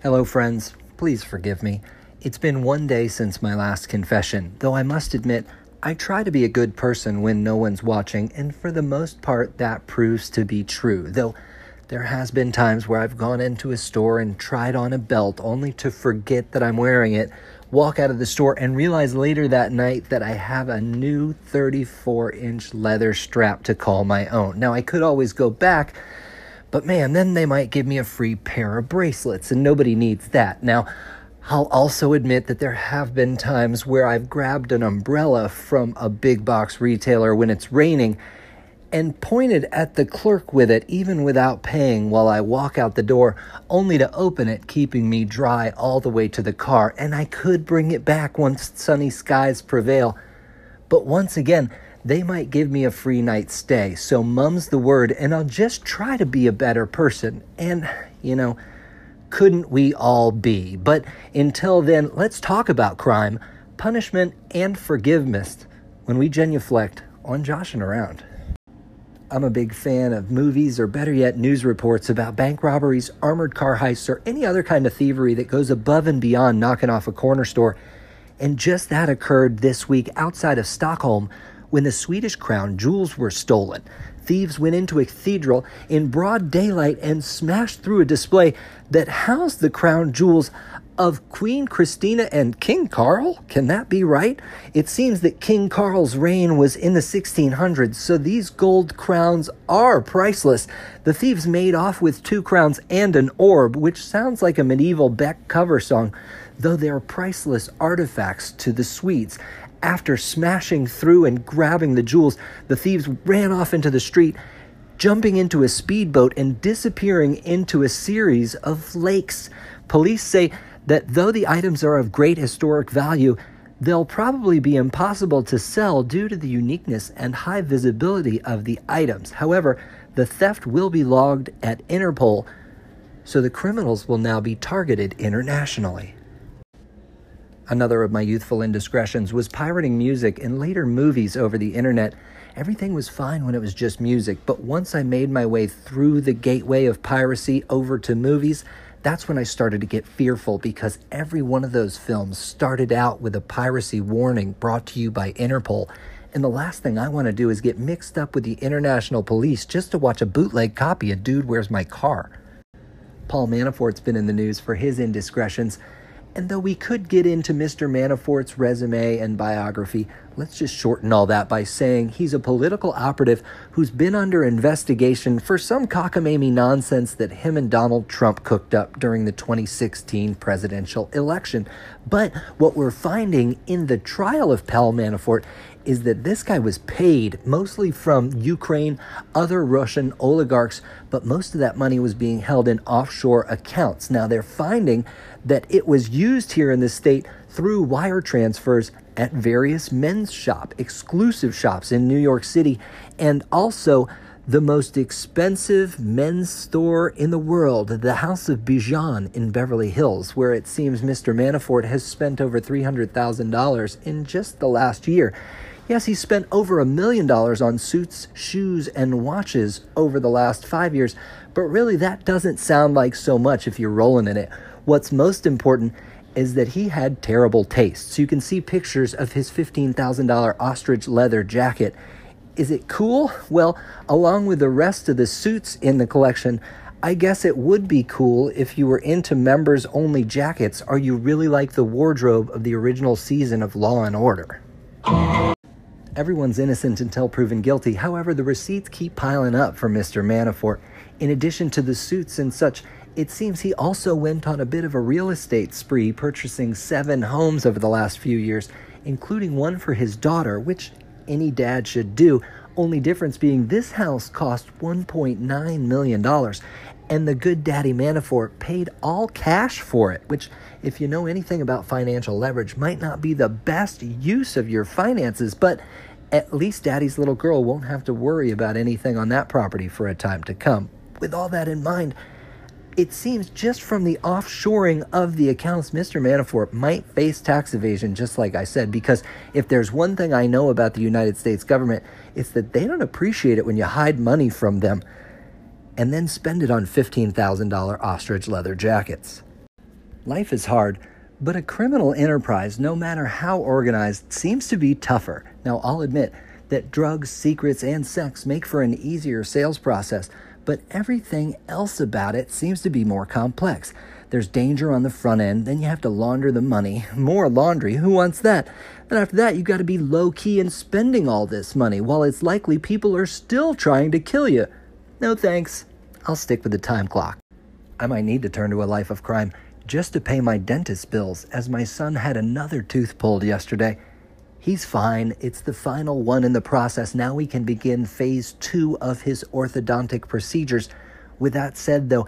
Hello, friends. Please forgive me. It's been one day since my last confession, though I must admit, I try to be a good person when no one's watching, and for the most part, that proves to be true, though there has been times where I've gone into a store and tried on a belt only to forget that I'm wearing it, walk out of the store, and realize later that night that I have a new 34-inch leather strap to call my own. Now, I could always go back, but man, then they might give me a free pair of bracelets, and nobody needs that. Now, I'll also admit that there have been times where I've grabbed an umbrella from a big box retailer when it's raining and pointed at the clerk with it, even without paying, while I walk out the door, only to open it, keeping me dry all the way to the car. And I could bring it back once sunny skies prevail. But once again, they might give me a free night's stay, so mum's the word, and I'll just try to be a better person. And, couldn't we all be? But until then, let's talk about crime, punishment, and forgiveness when we genuflect on Joshing Around. I'm a big fan of movies, or better yet, news reports about bank robberies, armored car heists, or any other kind of thievery that goes above and beyond knocking off a corner store. And just that occurred this week outside of Stockholm, when the Swedish crown jewels were stolen. Thieves went into a cathedral in broad daylight and smashed through a display that housed the crown jewels of Queen Christina and King Carl. Can that be right? It seems that King Carl's reign was in the 1600s, so these gold crowns are priceless. The thieves made off with 2 crowns and an orb, which sounds like a medieval Beck cover song, though they are priceless artifacts to the Swedes. After smashing through and grabbing the jewels, the thieves ran off into the street, jumping into a speedboat and disappearing into a series of lakes. Police say that though the items are of great historic value, they'll probably be impossible to sell due to the uniqueness and high visibility of the items. However, the theft will be logged at Interpol, so the criminals will now be targeted internationally. Another of my youthful indiscretions was pirating music and later movies over the internet. Everything was fine when it was just music, but once I made my way through the gateway of piracy over to movies, that's when I started to get fearful, because every one of those films started out with a piracy warning brought to you by Interpol. And the last thing I want to do is get mixed up with the international police just to watch a bootleg copy of Dude, Where's My Car? Paul Manafort's been in the news for his indiscretions. And though we could get into Mr. Manafort's resume and biography, let's just shorten all that by saying he's a political operative who's been under investigation for some cockamamie nonsense that him and Donald Trump cooked up during the 2016 presidential election. But what we're finding in the trial of Paul Manafort is that this guy was paid mostly from Ukraine, other Russian oligarchs, but most of that money was being held in offshore accounts. Now, they're finding that it was used here in the state through wire transfers at various men's exclusive shops in New York City, and also the most expensive men's store in the world, the House of Bijan in Beverly Hills, where it seems Mr. Manafort has spent over $300,000 in just the last year. Yes, he spent over $1 million on suits, shoes, and watches over the last 5 years, but really that doesn't sound like so much if you're rolling in it. What's most important is that he had terrible taste. So you can see pictures of his $15,000 ostrich leather jacket. Is it cool? Well, along with the rest of the suits in the collection, I guess it would be cool if you were into members-only jackets, or you really like the wardrobe of the original season of Law & Order. Everyone's innocent until proven guilty. However, the receipts keep piling up for Mr. Manafort. In addition to the suits and such, it seems he also went on a bit of a real estate spree, purchasing 7 homes over the last few years, including one for his daughter, which any dad should do, only difference being this house cost $1.9 million, and the good daddy Manafort paid all cash for it, which, if you know anything about financial leverage, might not be the best use of your finances, but at least daddy's little girl won't have to worry about anything on that property for a time to come. With all that in mind, it seems just from the offshoring of the accounts, Mr. Manafort might face tax evasion, just like I said, because if there's one thing I know about the United States government, it's that they don't appreciate it when you hide money from them and then spend it on $15,000 ostrich leather jackets. Life is hard, but a criminal enterprise, no matter how organized, seems to be tougher. Now, I'll admit that drugs, secrets, and sex make for an easier sales process, but everything else about it seems to be more complex. There's danger on the front end, then you have to launder the money. More laundry, who wants that? And after that, you got to be low-key in spending all this money, while it's likely people are still trying to kill you. No thanks. I'll stick with the time clock. I might need to turn to a life of crime just to pay my dentist bills, as my son had another tooth pulled yesterday. He's fine. It's the final one in the process. Now we can begin phase 2 of his orthodontic procedures. With that said, though,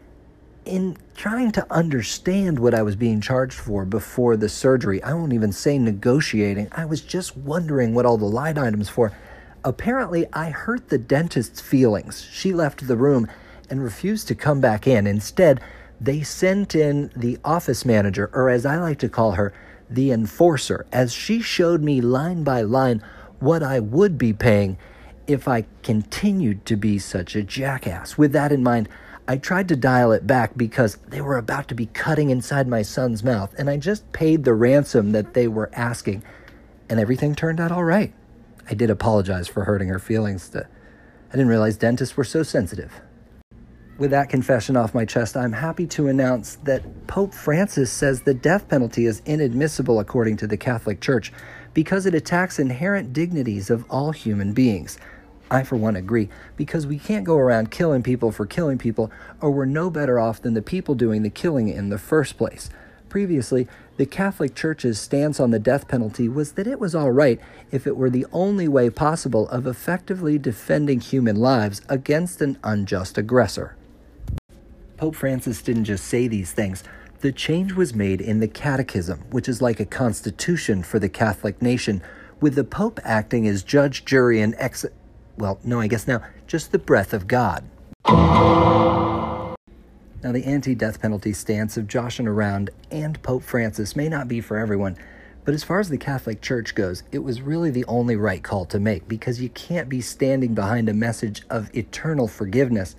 in trying to understand what I was being charged for before the surgery, I won't even say negotiating, I was just wondering what all the line items for. Apparently, I hurt the dentist's feelings. She left the room and refused to come back in. Instead, they sent in the office manager, or as I like to call her, the enforcer, as she showed me line by line what I would be paying if I continued to be such a jackass. With that in mind, I tried to dial it back because they were about to be cutting inside my son's mouth, and I just paid the ransom that they were asking, and everything turned out all right. I did apologize for hurting her feelings. I didn't realize dentists were so sensitive. With that confession off my chest, I'm happy to announce that Pope Francis says the death penalty is inadmissible according to the Catholic Church because it attacks inherent dignities of all human beings. I, for one, agree, because we can't go around killing people for killing people, or we're no better off than the people doing the killing in the first place. Previously, the Catholic Church's stance on the death penalty was that it was all right if it were the only way possible of effectively defending human lives against an unjust aggressor. Pope Francis didn't just say these things. The change was made in the Catechism, which is like a constitution for the Catholic nation, with the Pope acting as judge, jury, and just the breath of God. Now, the anti-death penalty stance of joshing around and Pope Francis may not be for everyone, but as far as the Catholic Church goes, it was really the only right call to make, because you can't be standing behind a message of eternal forgiveness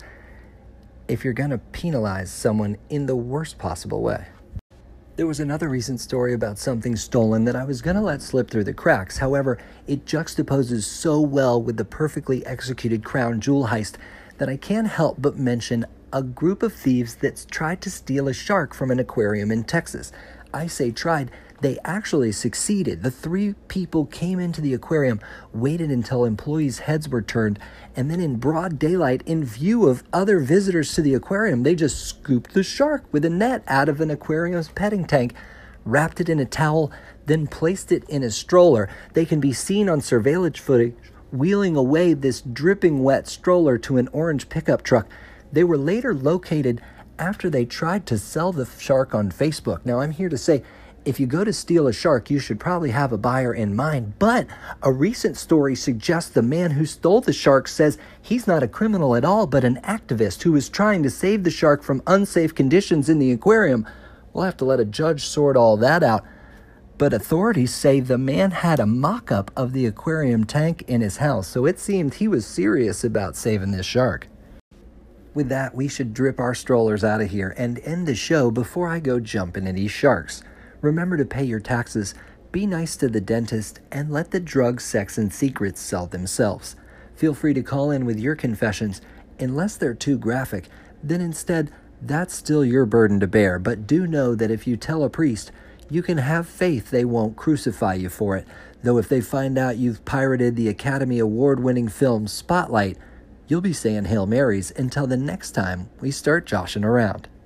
if you're going to penalize someone in the worst possible way. There was another recent story about something stolen that I was going to let slip through the cracks. However, it juxtaposes so well with the perfectly executed crown jewel heist that I can't help but mention a group of thieves that tried to steal a shark from an aquarium in Texas. I say tried. They actually succeeded. The 3 people came into the aquarium, waited until employees' heads were turned, and then in broad daylight, in view of other visitors to the aquarium, they just scooped the shark with a net out of an aquarium's petting tank, wrapped it in a towel, then placed it in a stroller. They can be seen on surveillance footage wheeling away this dripping wet stroller to an orange pickup truck. They were later located after they tried to sell the shark on Facebook. Now, I'm here to say, if you go to steal a shark, you should probably have a buyer in mind. But a recent story suggests the man who stole the shark says he's not a criminal at all, but an activist who is trying to save the shark from unsafe conditions in the aquarium. We'll have to let a judge sort all that out. But authorities say the man had a mock-up of the aquarium tank in his house, so it seemed he was serious about saving this shark. With that, we should drip our strollers out of here and end the show before I go jumping in these sharks. Remember to pay your taxes, be nice to the dentist, and let the drugs, sex, and secrets sell themselves. Feel free to call in with your confessions. Unless they're too graphic, then instead, that's still your burden to bear. But do know that if you tell a priest, you can have faith they won't crucify you for it. Though if they find out you've pirated the Academy Award-winning film Spotlight, you'll be saying Hail Marys until the next time we start joshing around.